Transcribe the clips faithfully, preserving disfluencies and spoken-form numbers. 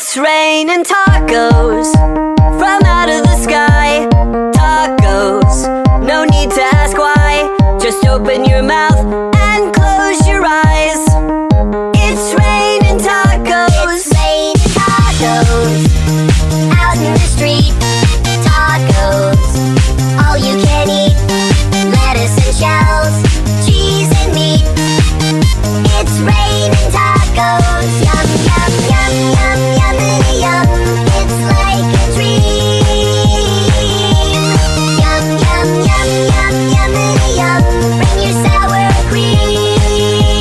It's raining tacos from out of the sky. Tacos, no need to ask why. Just open your mouth and close your eyes. It's raining tacos. It's raining tacos out in the street. Tacos, all you can eat. Lettuce and shells, cheese and meat. It's raining tacos. Yum, yum, yum, yum, yummity yum. It's like a dream. Yum, yum, yum, yum, yummity yum. Bring your sour cream.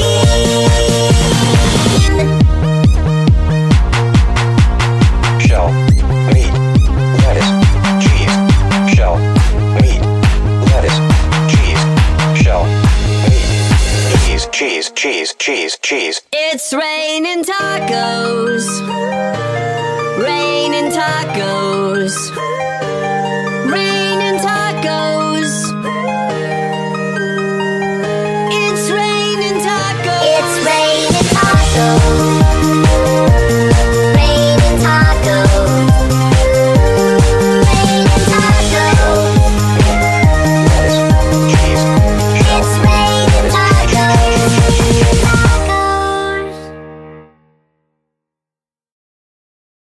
Shell, meat, lettuce, cheese. Shell, meat, lettuce, cheese. Shell, meat, cheese, cheese, cheese, cheese, cheese. It's raining tacos. Raining tacos.